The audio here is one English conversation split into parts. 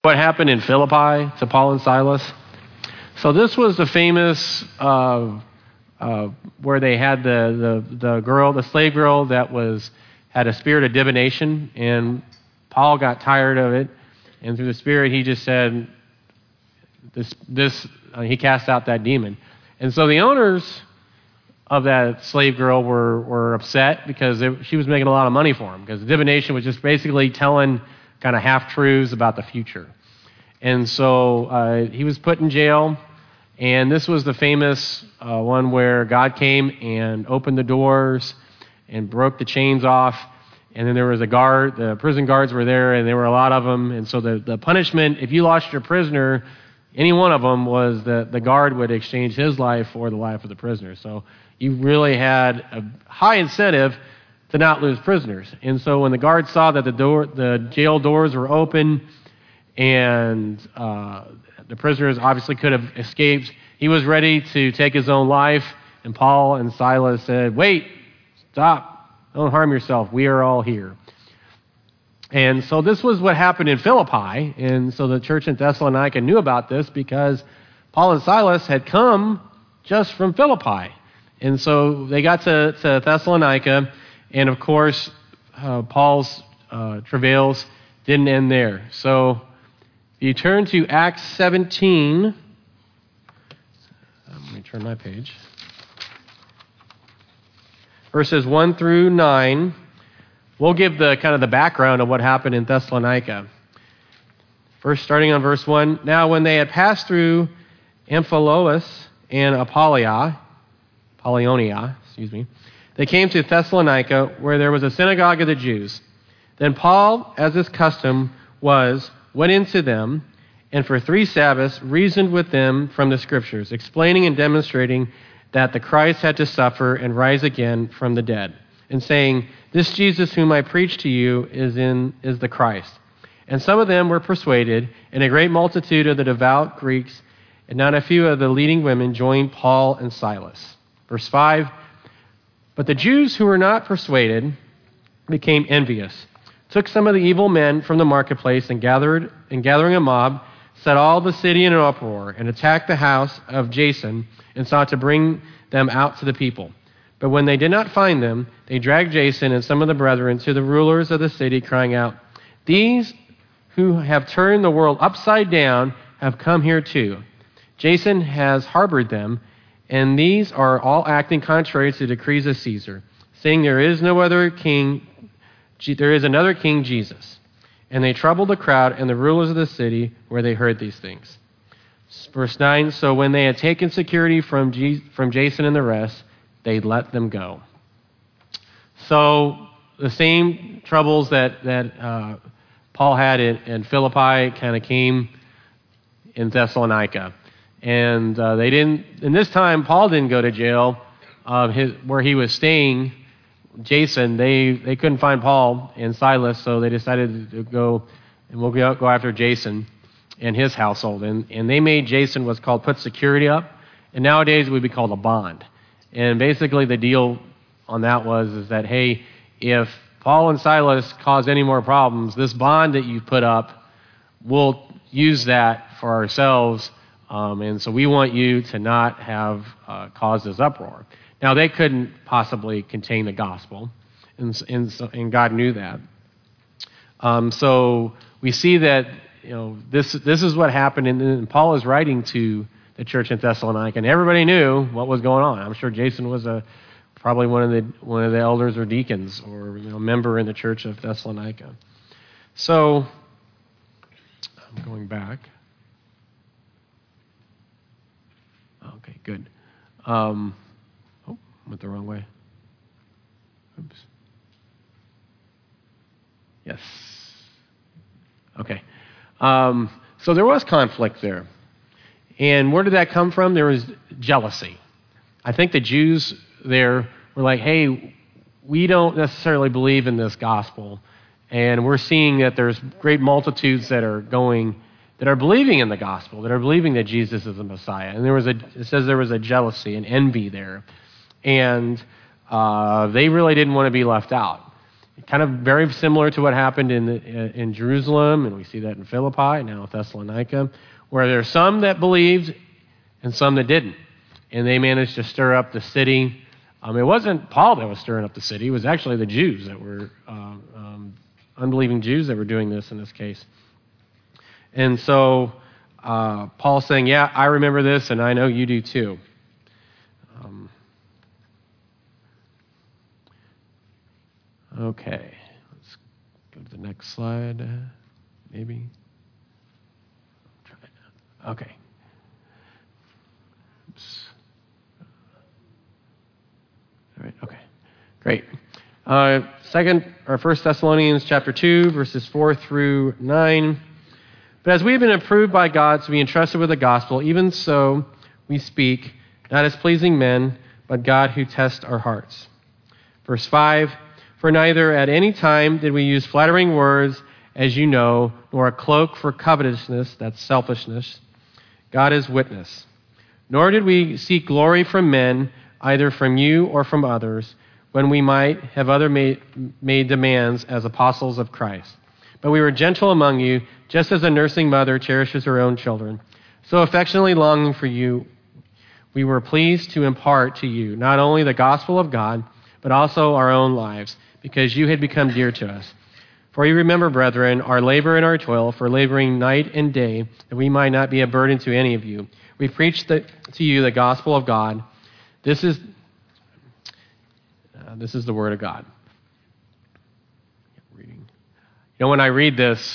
What happened in Philippi to Paul and Silas? So this was the famous where they had the slave girl that had a spirit of divination, and Paul got tired of it, and through the Spirit he just said, he cast out that demon. And so the owners of that slave girl were upset because she was making a lot of money for them, because divination was just basically telling kind of half-truths about the future. And so he was put in jail, and this was the famous one where God came and opened the doors and broke the chains off, and then there was a guard, the prison guards were there, and there were a lot of them, and so the punishment, if you lost your prisoner, any one of them, was that the guard would exchange his life for the life of the prisoner. So you really had a high incentive to not lose prisoners. And so when the guard saw that the jail doors were open and the prisoners obviously could have escaped, he was ready to take his own life. And Paul and Silas said, "Wait, stop, don't harm yourself. We are all here." And so this was what happened in Philippi. And so the church in Thessalonica knew about this because Paul and Silas had come just from Philippi. And so they got to Thessalonica, and of course, Paul's travails didn't end there. So if you turn to Acts 17, let me turn my page, verses 1 through 9, we'll give the kind of the background of what happened in Thessalonica. First, starting on verse 1, "Now when they had passed through Amphipolis and Apollonia, they came to Thessalonica, where there was a synagogue of the Jews. Then Paul, as his custom was, went into them, and for 3 Sabbaths reasoned with them from the Scriptures, explaining and demonstrating that the Christ had to suffer and rise again from the dead, and saying, 'This Jesus whom I preach to you is the Christ.' And some of them were persuaded, and a great multitude of the devout Greeks, and not a few of the leading women joined Paul and Silas." Verse 5, "But the Jews who were not persuaded became envious, took some of the evil men from the marketplace, and gathering a mob, set all the city in an uproar, and attacked the house of Jason, and sought to bring them out to the people. But when they did not find them, they dragged Jason and some of the brethren to the rulers of the city, crying out, 'These who have turned the world upside down have come here too. Jason has harbored them, and these are all acting contrary to the decrees of Caesar, saying there is another king, Jesus.' And they troubled the crowd and the rulers of the city where they heard these things." Verse 9, "So when they had taken security from Jason and the rest, they let them go." So the same troubles that Paul had in Philippi kind of came in Thessalonica. And they didn't. And this time, Paul didn't go to jail. Where he was staying, Jason, they couldn't find Paul and Silas, so they decided to go, and we'll go after Jason and his household. And they made Jason what's called put security up, and nowadays it would be called a bond. And basically, the deal on that is that, hey, if Paul and Silas cause any more problems, this bond that you put up, we'll use that for ourselves. And so we want you to not have caused this uproar. Now, they couldn't possibly contain the gospel, and God knew that. So we see that this is what happened, and Paul is writing to the church in Thessalonica, and everybody knew what was going on. I'm sure Jason was probably one of the elders or deacons or member in the church of Thessalonica. So I'm going back. Okay, good. Went the wrong way. Oops. Yes. Okay. So there was conflict there. And where did that come from? There was jealousy. I think the Jews there were like, hey, we don't necessarily believe in this gospel. And we're seeing that there's great multitudes that are believing in the gospel, that are believing that Jesus is the Messiah. And it says there was a jealousy and envy there. And they really didn't want to be left out. kind of very similar to what happened in Jerusalem, and we see that in Philippi, now Thessalonica, where there are some that believed and some that didn't. And they managed to stir up the city. It wasn't Paul that was stirring up the city. It was actually the Jews that were, unbelieving Jews that were doing this in this case. And so Paul's saying, yeah, I remember this, and I know you do too. Okay, let's go to the next slide, maybe. Okay. Oops. All right, okay, great. 1 Thessalonians chapter 2, verses 4 through 9. But as we have been approved by God to be entrusted with the gospel, even so we speak, not as pleasing men, but God who tests our hearts. Verse 5, for neither at any time did we use flattering words, as you know, nor a cloak for covetousness, that's selfishness. God is witness. Nor did we seek glory from men, either from you or from others, when we might have made demands as apostles of Christ. But we were gentle among you, just as a nursing mother cherishes her own children. So affectionately longing for you, we were pleased to impart to you not only the gospel of God, but also our own lives, because you had become dear to us. For you remember, brethren, our labor and our toil, for laboring night and day, that we might not be a burden to any of you. We preached to you the gospel of God. This is the word of God. Reading. You know, when I read this,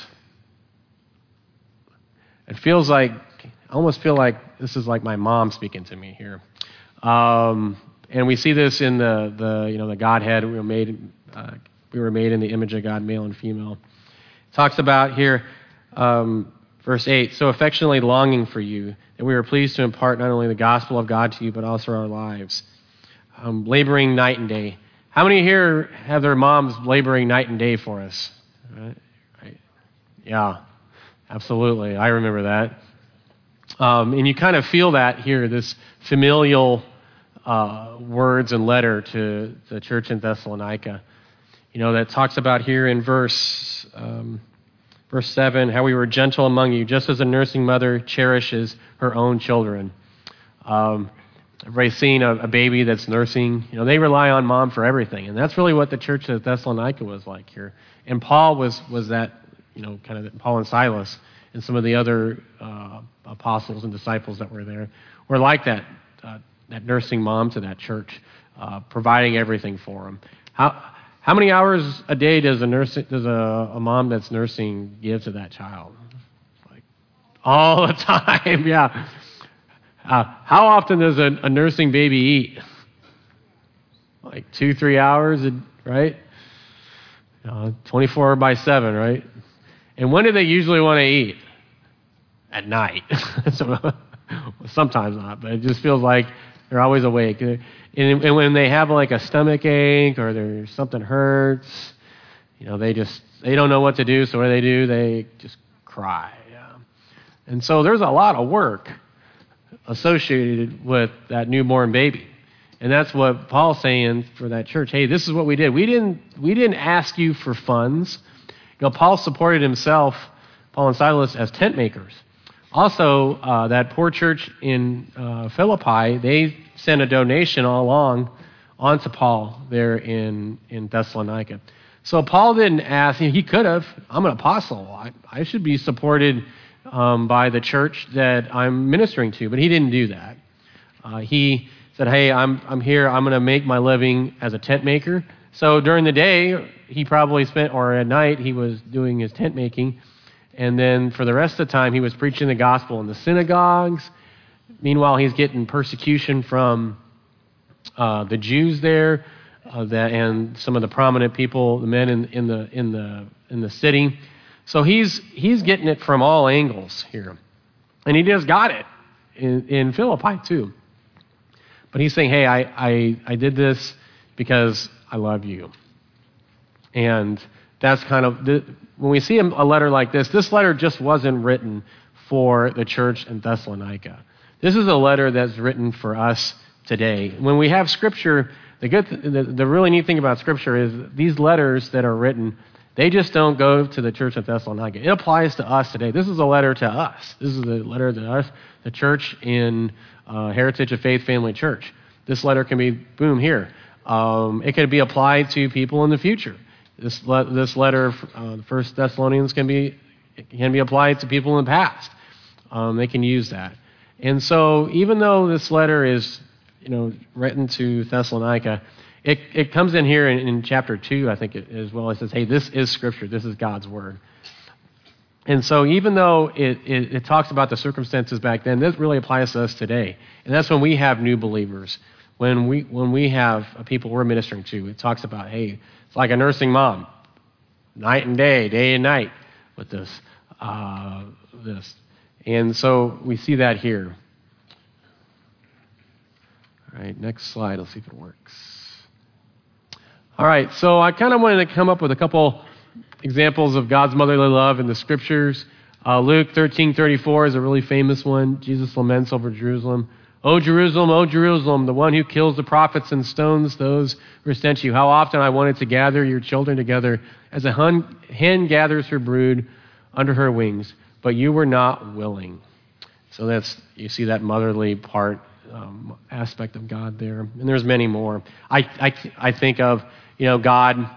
it feels like, I almost feel like this is like my mom speaking to me here. And we see this in the Godhead. We were made in the image of God, male and female. It talks about here, verse 8, so affectionately longing for you, that we were pleased to impart not only the gospel of God to you, but also our lives. Laboring night and day. How many here have their moms laboring night and day for us? Right? Yeah, absolutely. I remember that. And you kind of feel that here, this familial words and letter to the church in Thessalonica. You know, that talks about here in verse 7, how we were gentle among you, just as a nursing mother cherishes her own children. Everybody's seen a baby that's nursing. You know, they rely on mom for everything. And that's really what the church at Thessalonica was like here. And Paul was that, you know, kind of Paul and Silas and some of the other apostles and disciples that were there were like that nursing mom to that church, providing everything for them. How many hours a day does a mom that's nursing give to that child? Like all the time, yeah. How often does a nursing baby eat? Like 2-3 hours, right? 24/7, right? And when do they usually want to eat? At night. So, sometimes not, but it just feels like they're always awake. And when they have like a stomach ache or there's something hurts, you know, they don't know what to do. So what do? They just cry. Yeah. And so there's a lot of work associated with that newborn baby. And that's what Paul's saying for that church. Hey, this is what we did. We didn't ask you for funds. You know, Paul supported himself, Paul and Silas, as tent makers. Also, that poor church in Philippi, they sent a donation all along onto Paul there in Thessalonica. So Paul didn't ask. He could have. I'm an apostle. I should be supported by the church that I'm ministering to, but he didn't do that. He said, hey, I'm here. I'm going to make my living as a tent maker. So during the day, he probably spent, or at night, he was doing his tent making. And then for the rest of the time, he was preaching the gospel in the synagogues. Meanwhile, he's getting persecution from the Jews there, and some of the prominent people, the men in the city. So he's getting it from all angles here, and he just got it in Philippi too. But he's saying, hey, I did this because I love you, and that's kind of when we see a letter like this letter just wasn't written for the church in Thessalonica. This is a letter that's written for us today. When we have scripture The really neat thing about Scripture is these letters that are written, they just don't go to the church at Thessalonica. It applies to us today. This is a letter to us. This is a letter to us, the church in Heritage of Faith Family Church. This letter can be, boom, here. It could be applied to people in the future. This letter, 1 Thessalonians, can be applied to people in the past. They can use that. And so even though this letter is, written to Thessalonica, it comes in here in chapter 2, I think, as well. It says, hey, this is Scripture. This is God's Word. And so even though it talks about the circumstances back then, this really applies to us today. And that's when we have new believers. When we have people we're ministering to, it talks about, hey, it's like a nursing mom, night and day and night with this. And so we see that here. All right, next slide. Let's see if it works. All right, so I kind of wanted to come up with a couple examples of God's motherly love in the Scriptures. Luke 13:34 is a really famous one. Jesus laments over Jerusalem. O Jerusalem, the one who kills the prophets and stones those who are sent to you. How often I wanted to gather your children together as a hen gathers her brood under her wings, but you were not willing. So you see that motherly part, aspect of God there. And there's many more. I think of, God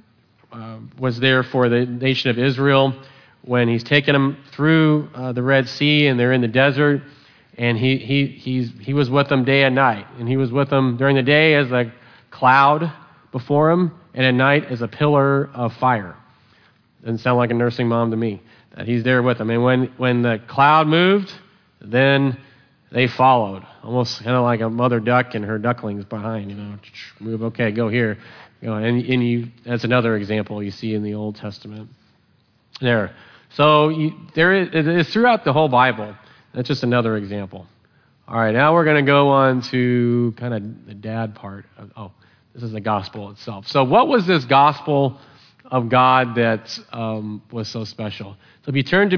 was there for the nation of Israel when he's taken them through the Red Sea and they're in the desert. And he was with them day and night. And he was with them during the day as a cloud before him, and at night as a pillar of fire. Doesn't sound like a nursing mom to me, that he's there with them. And when the cloud moved, then they followed, almost kind of like a mother duck and her ducklings behind, move, okay, go here. That's another example you see in the Old Testament there. So it is throughout the whole Bible. That's just another example. All right, now we're going to go on to kind of the dad part. This is the gospel itself. So what was this gospel of God that was so special? So if you turn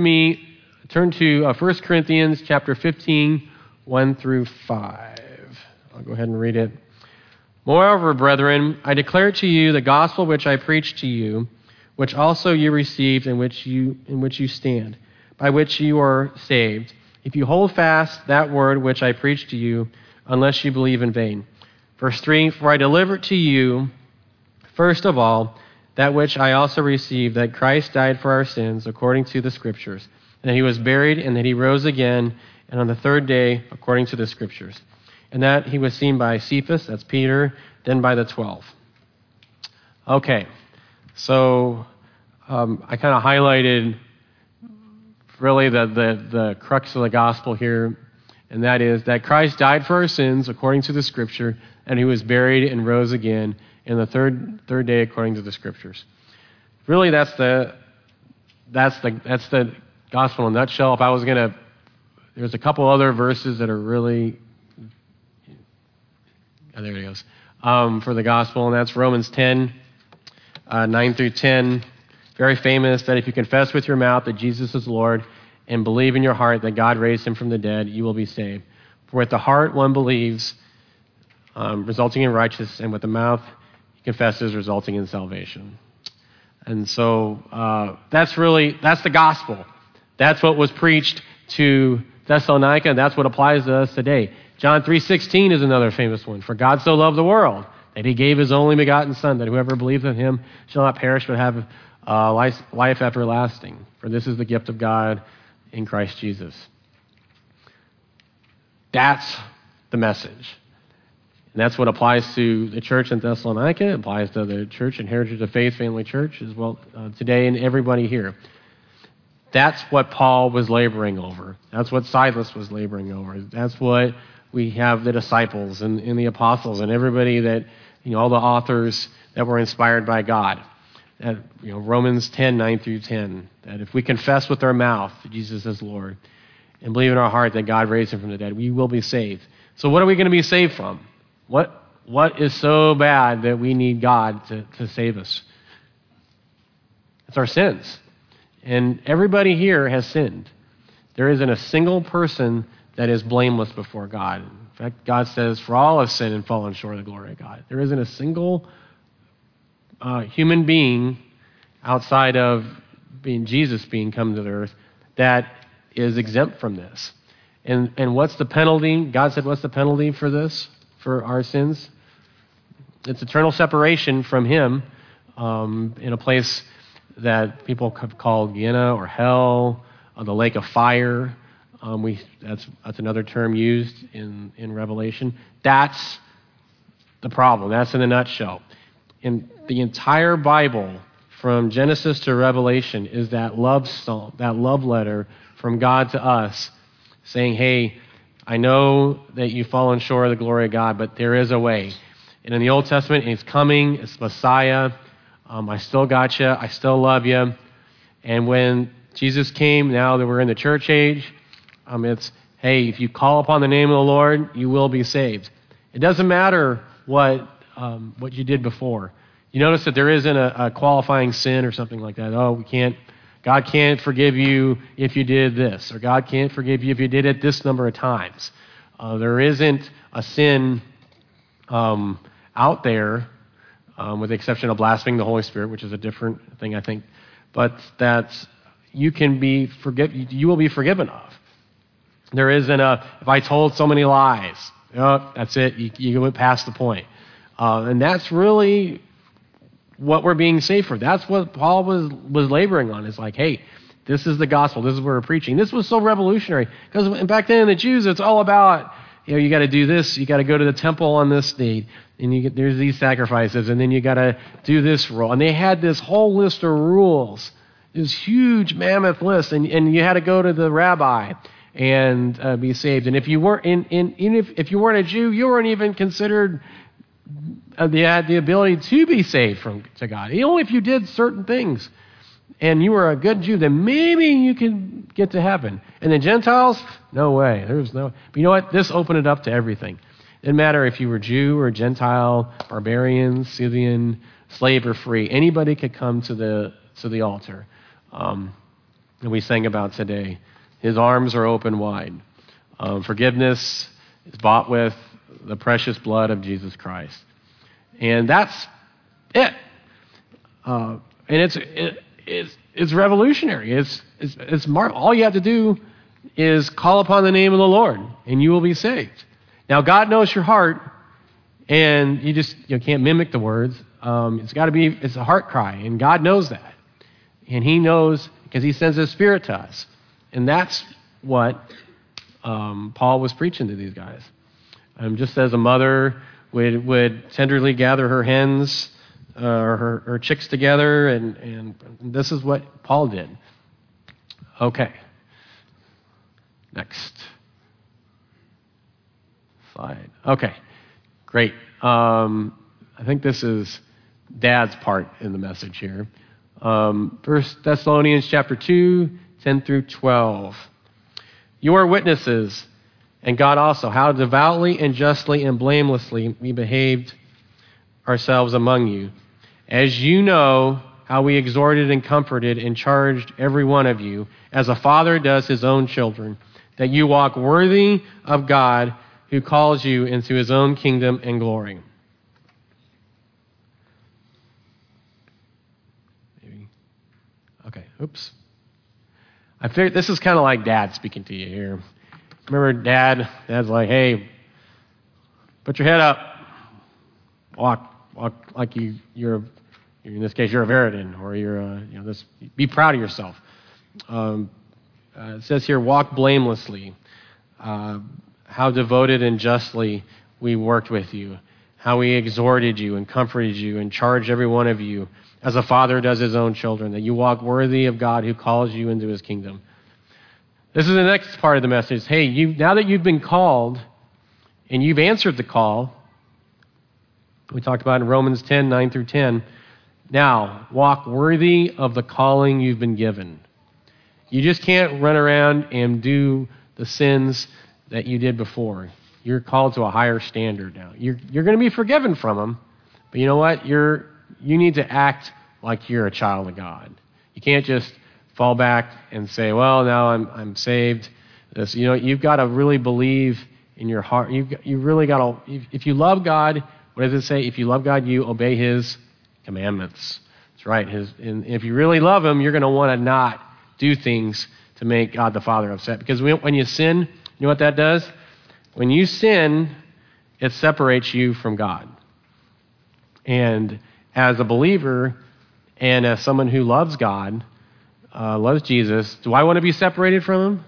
to 1 Corinthians chapter 15, 1 through 5. I'll go ahead and read it. Moreover, brethren, I declare to you the gospel which I preached to you, which also you received, in which you stand, by which you are saved, if you hold fast that word which I preached to you, unless you believe in vain. Verse 3, for I delivered to you, first of all, that which I also received, that Christ died for our sins, according to the Scriptures, and that he was buried, and that he rose again, and on the third day, according to the Scriptures, and that he was seen by Cephas, that's Peter, then by the 12. Okay, so I kind of highlighted really the crux of the gospel here, and that is that Christ died for our sins according to the Scripture, and he was buried and rose again in the third day according to the Scriptures. Really, that's the gospel in a nutshell. If I was going to, there's a couple other verses that are really, there it goes, for the gospel, and that's Romans 10, 9 through 10. Very famous, that if you confess with your mouth that Jesus is Lord and believe in your heart that God raised him from the dead, you will be saved. For with the heart one believes, resulting in righteousness, and with the mouth he confesses, resulting in salvation. And so that's the gospel. That's what was preached to Thessalonica, and that's what applies to us today. John 3:16 is another famous one. For God so loved the world that he gave his only begotten Son, that whoever believes in him shall not perish but have life everlasting. For this is the gift of God in Christ Jesus. That's the message. And that's what applies to the church in Thessalonica. It applies to the church in Heritage of Faith Family Church as well today, and everybody here. That's what Paul was laboring over. That's what Silas was laboring over. That's what we have the disciples and the apostles and everybody that, all the authors that were inspired by God. That, Romans 10, 9 through 10, that if we confess with our mouth that Jesus is Lord and believe in our heart that God raised him from the dead, we will be saved. So what are we going to be saved from? What is so bad that we need God to save us? It's our sins. And everybody here has sinned. There isn't a single person that is blameless before God. In fact, God says, for all have sinned and fallen short of the glory of God. There isn't a single human being outside of being Jesus being come to the earth that is exempt from this. And what's the penalty? God said, what's the penalty for this, for our sins? It's eternal separation from Him in a place that people have called Gehenna or hell, the lake of fire. That's another term used in Revelation. That's the problem. That's in a nutshell. In the entire Bible, from Genesis to Revelation, is that love song, that love letter from God to us, saying, hey, I know that you've fallen short of the glory of God, but there is a way. And in the Old Testament, it's coming, it's Messiah. I still got you. I still love you. And when Jesus came, now that we're in the church age, it's, hey, if you call upon the name of the Lord, you will be saved. It doesn't matter what you did before. You notice that there isn't a qualifying sin or something like that. Oh, God can't forgive you if you did this, or God can't forgive you if you did it this number of times. There isn't a sin out there, with the exception of blaspheming the Holy Spirit, which is a different thing, I think, but that you will be forgiven of. There isn't if I told so many lies, that's it, you went past the point. And that's really what we're being saved for. That's what Paul was laboring on. It's like, hey, this is the gospel. This is what we're preaching. This was so revolutionary because back then the Jews, it's all about, you got to do this. You got to go to the temple on this date, and there's these sacrifices, and then you got to do this rule. And they had this whole list of rules, this huge mammoth list, and you had to go to the rabbi and be saved. And if you weren't if you weren't a Jew, you weren't even considered. They had the ability to be saved to God. Only if you did certain things and you were a good Jew, then maybe you could get to heaven. And the Gentiles, no way. But you know what? This opened it up to everything. It didn't matter if you were Jew or Gentile, barbarian, Scythian, slave or free. Anybody could come to the altar. And we sang about today. His arms are open wide. Forgiveness is bought with the precious blood of Jesus Christ. And that's it. And it's revolutionary. It's all you have to do is call upon the name of the Lord, and you will be saved. Now, God knows your heart, and you can't mimic the words. It's a heart cry, and God knows that. And He knows because He sends His Spirit to us. And that's what Paul was preaching to these guys. Just as a mother would tenderly gather her hens or her chicks together, and this is what Paul did. Okay. Next slide. Okay, great. I think this is Dad's part in the message here. 1 Thessalonians chapter 2, 10 through 12. You are witnesses, and God also, how devoutly and justly and blamelessly we behaved ourselves among you. As you know how we exhorted and comforted and charged every one of you, as a father does his own children, that you walk worthy of God who calls you into His own kingdom and glory. Maybe. Okay, oops. I figured this is kind of like Dad speaking to you here. Remember Dad's like, hey, put your head up. Walk like you're in this case, you're a Veritan, or be proud of yourself. It says here, walk blamelessly. How devoted and justly we worked with you. How we exhorted you and comforted you and charged every one of you, as a father does his own children, that you walk worthy of God who calls you into His kingdom. This is the next part of the message. Hey, now that you've been called and you've answered the call, we talked about in Romans 10, 9 through 10, now walk worthy of the calling you've been given. You just can't run around and do the sins that you did before. You're called to a higher standard now. You're going to be forgiven from them, but you know what? You need to act like you're a child of God. You can't just fall back and say, well, now I'm saved. this. You've got to really believe in your heart. You really got to, if you love God, what does it say? If you love God, you obey his commandments. That's right. And if you really love him, you're going to want to not do things to make God the Father upset. Because when you sin, you know what that does? When you sin, it separates you from God. And as a believer and as someone who loves God, loves Jesus, do I want to be separated from him?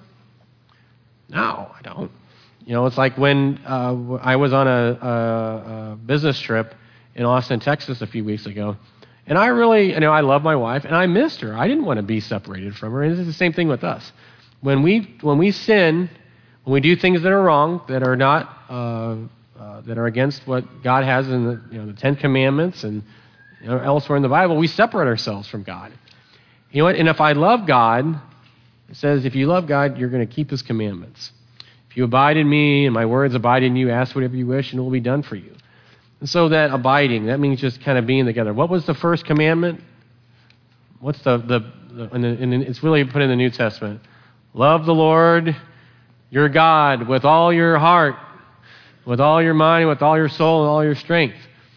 No, I don't. It's like when I was on a business trip in Austin, Texas a few weeks ago, and I really, I love my wife, and I missed her. I didn't want to be separated from her, and it's the same thing with us. When we sin, when we do things that are wrong, that are not, that are against what God has in the Ten Commandments and elsewhere in the Bible, we separate ourselves from God. You know what? And if I love God, it says, if you love God, you're going to keep his commandments. If you abide in me and my words abide in you, ask whatever you wish and it will be done for you. And so that abiding, that means just kind of being together. What was the first commandment? What's it's really put in the New Testament. Love the Lord, your God, with all your heart, with all your mind, with all your soul, and all your strength.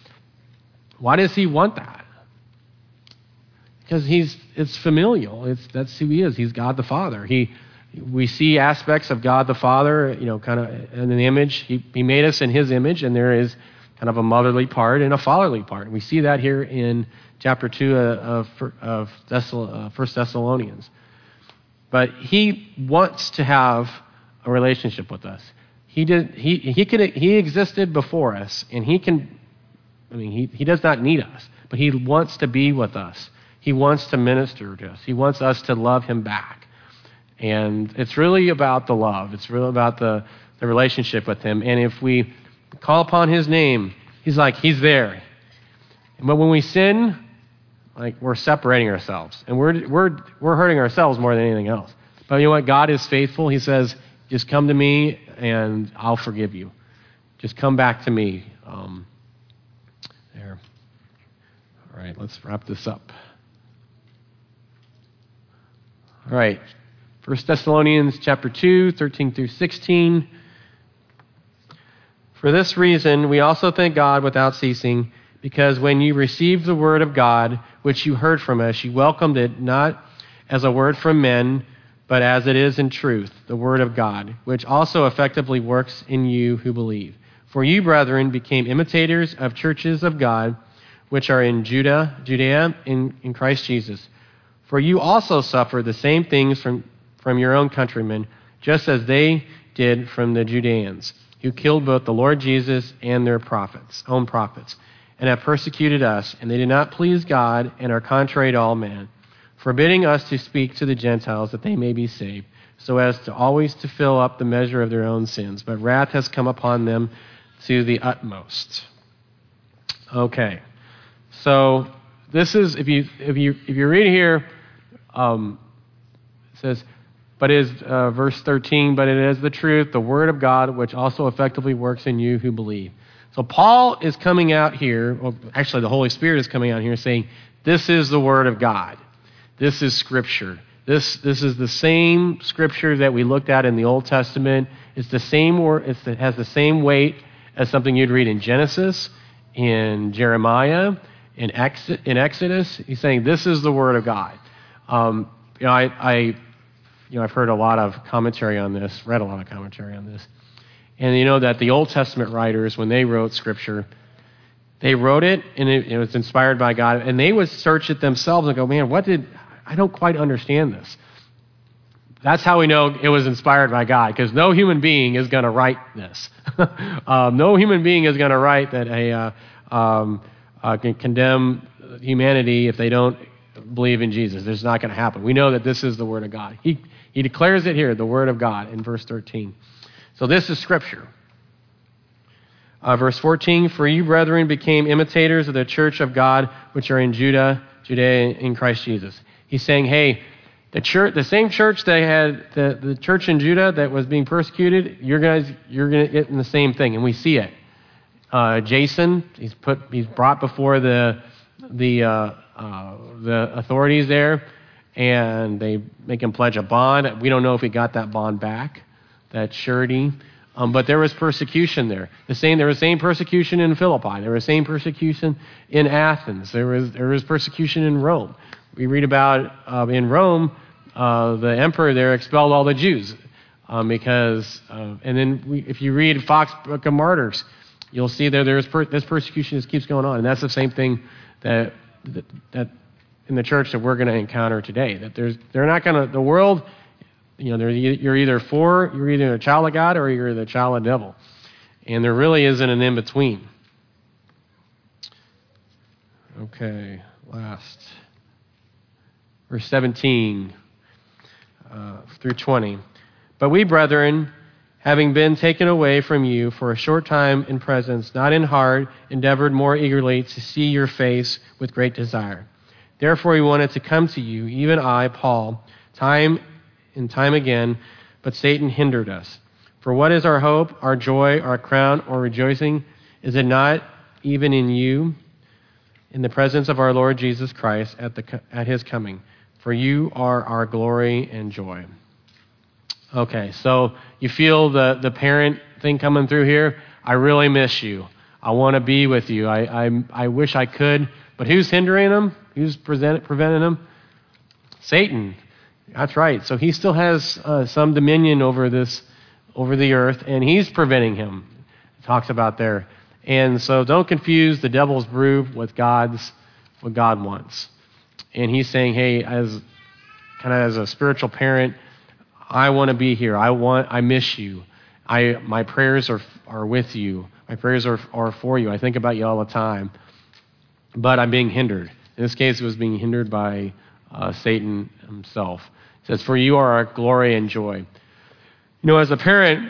Why does he want that? Because it's familial. That's who he is. He's God the Father. We see aspects of God the Father, kind of in the image. He made us in his image, and there is kind of a motherly part and a fatherly part. And we see that here in chapter 2 of 1 Thessalonians. But he wants to have a relationship with us. He existed before us, and he does not need us, but he wants to be with us. He wants to minister to us. He wants us to love him back. And it's really about the love. It's really about the relationship with him. And if we call upon his name, he's there. But when we sin, we're separating ourselves. And we're hurting ourselves more than anything else. But you know what? God is faithful. He says, just come to me and I'll forgive you. Just come back to me. There. All right, let's wrap this up. All right. 1 Thessalonians chapter 2, 13 through 16. For this reason, we also thank God without ceasing, because when you received the word of God, which you heard from us, you welcomed it not as a word from men, but as it is in truth, the word of God, which also effectively works in you who believe. For you, brethren, became imitators of churches of God, which are in Judea in Christ Jesus. For you also suffer the same things from your own countrymen, just as they did from the Judeans, who killed both the Lord Jesus and their own prophets, and have persecuted us, and they did not please God and are contrary to all men, forbidding us to speak to the Gentiles that they may be saved, so as to always to fill up the measure of their own sins. But wrath has come upon them to the utmost. Okay, so this is, if you read here, it says, but is verse 13, but it is the truth, the word of God, which also effectively works in you who believe. So Paul is coming out here, actually the Holy Spirit is coming out here saying, this is the word of God. This is Scripture. This is the same Scripture that we looked at in the Old Testament. It's the same word. It has the same weight as something you'd read in Genesis, in Jeremiah, in Exodus. He's saying this is the word of God. I've heard a lot of commentary on this, read a lot of commentary on this. And you know that the Old Testament writers, when they wrote Scripture, they wrote it, and it was inspired by God, and they would search it themselves and go, man, I don't quite understand this. That's how we know it was inspired by God, because no human being is going to write this. No human being is going to write that can condemn humanity if they don't believe in Jesus. It's not going to happen. We know that this is the Word of God. He declares it here, the Word of God, in verse 13. So this is Scripture. Verse 14, for you, brethren, became imitators of the church of God, which are in Judea in Christ Jesus. He's saying, hey, the same church that had the church in Judah that was being persecuted, you're going to get in the same thing, and we see it. Jason, he's brought before the authorities there, and they make him pledge a bond. We don't know if he got that bond back. that surety. But there was persecution there. There was the same persecution in Philippi. There was the same persecution in Athens. There was persecution in Rome. We read about in Rome, the emperor there expelled all the Jews because. And then if you read Fox Book of Martyrs, you'll see this persecution just keeps going on, and that's the same thing that in the church that we're going to encounter today. That they're not going to the world. You're either a child of God or you're the child of the devil. And there really isn't an in-between. Okay, last. Verse 17 through 20. But we, brethren, having been taken away from you for a short time in presence, not in heart, endeavored more eagerly to see your face with great desire. Therefore we wanted to come to you, even I, Paul, time and time again, but Satan hindered us. For what is our hope, our joy, our crown, or rejoicing? Is it not even in you, in the presence of our Lord Jesus Christ at his coming? For you are our glory and joy. Okay, so you feel the parent thing coming through here? I really miss you. I want to be with you. I wish I could. But who's hindering him? Who's preventing him? Satan. That's right. So he still has some dominion over the earth, and he's preventing him. It talks about there. And so don't confuse the devil's brew with what God wants. And he's saying, hey, as a spiritual parent, I want to be here. I miss you. My prayers are with you. My prayers are for you. I think about you all the time. But I'm being hindered. In this case, it was being hindered by Satan himself. It says, for you are our glory and joy. As a parent,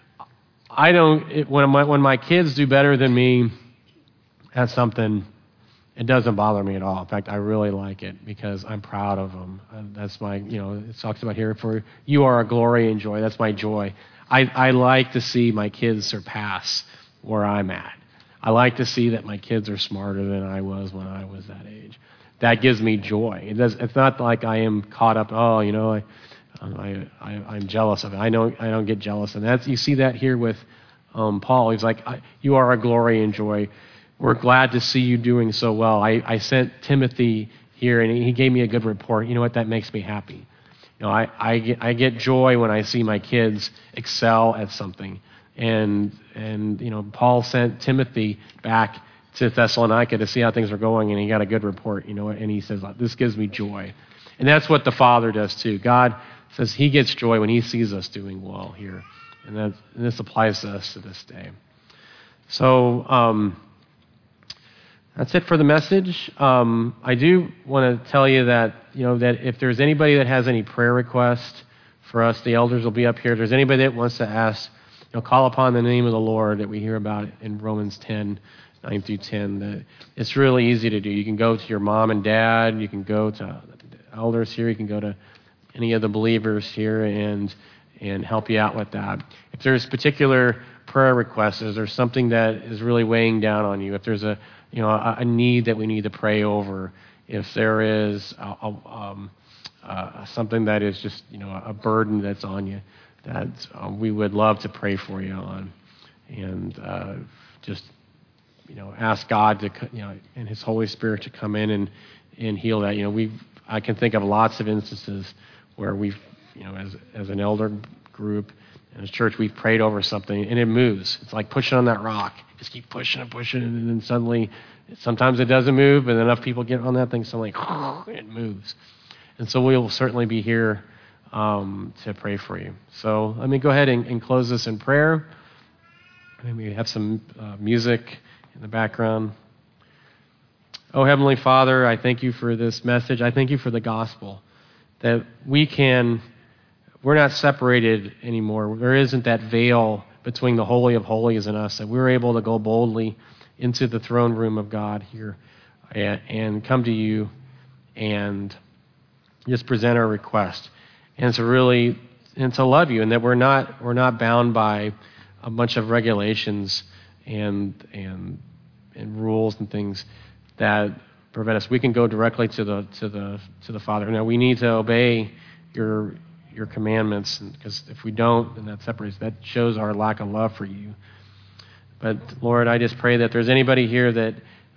when my kids do better than me at something, it doesn't bother me at all. In fact, I really like it because I'm proud of them. That's my, it talks about here, for you are our glory and joy. That's my joy. I like to see my kids surpass where I'm at. I like to see that my kids are smarter than I was when I was that age. That gives me joy. It's not like I am caught up. I'm jealous of it. I don't get jealous, and you see that here with Paul. He's like, you are our glory and joy. We're glad to see you doing so well. I sent Timothy here, and he gave me a good report. You know what? That makes me happy. I get joy when I see my kids excel at something. And Paul sent Timothy back to Thessalonica to see how things are going, and he got a good report, and he says, this gives me joy. And that's what the Father does too. God says he gets joy when he sees us doing well here. And this applies to us to this day. So that's it for the message. I do want to tell you that, that if there's anybody that has any prayer requests for us, the elders will be up here. If there's anybody that wants to ask, call upon the name of the Lord that we hear about in Romans 10, 9 through 10. It's really easy to do. You can go to your mom and dad. You can go to the elders here. You can go to any of the believers here and help you out with that. If there's particular prayer requests, if there's something that is really weighing down on you, if there's a need that we need to pray over, if there is something that is just a burden that's on you, that we would love to pray for you on, and just ask God to and His Holy Spirit to come in and heal that. I can think of lots of instances where we've as an elder group and as church we've prayed over something and it moves. It's like pushing on that rock. Just keep pushing and pushing, and then suddenly, sometimes it doesn't move, but enough people get on that thing, suddenly it moves. And so we will certainly be here to pray for you. So let me go ahead and close this in prayer. Maybe have some music in the background. Oh, Heavenly Father, I thank you for this message. I thank you for the gospel, that we're not separated anymore. There isn't that veil between the Holy of Holies and us, that we're able to go boldly into the throne room of God here and come to you and just present our request. And to love you, and that we're not bound by a bunch of regulations and rules and things that prevent us. We can go directly to the Father. Now we need to obey your your commandments, because if we don't, then that shows our lack of love for you. But Lord, I just pray that there's anybody here that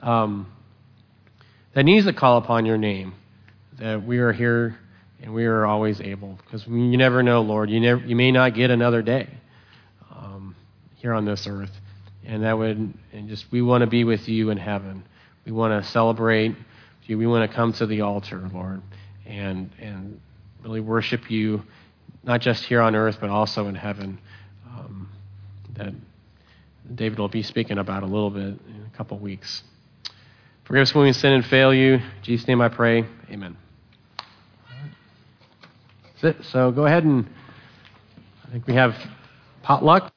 that needs to call upon your name, that we are here and we are always able, because you never know, Lord. You may not get another day here on this earth, and we want to be with you in heaven. We want to celebrate you. We want to come to the altar, Lord, and really worship you, not just here on earth, but also in heaven. That David will be speaking about a little bit in a couple weeks. Forgive us when we sin and fail you. In Jesus' name I pray. Amen. That's it. So go ahead and I think we have potluck.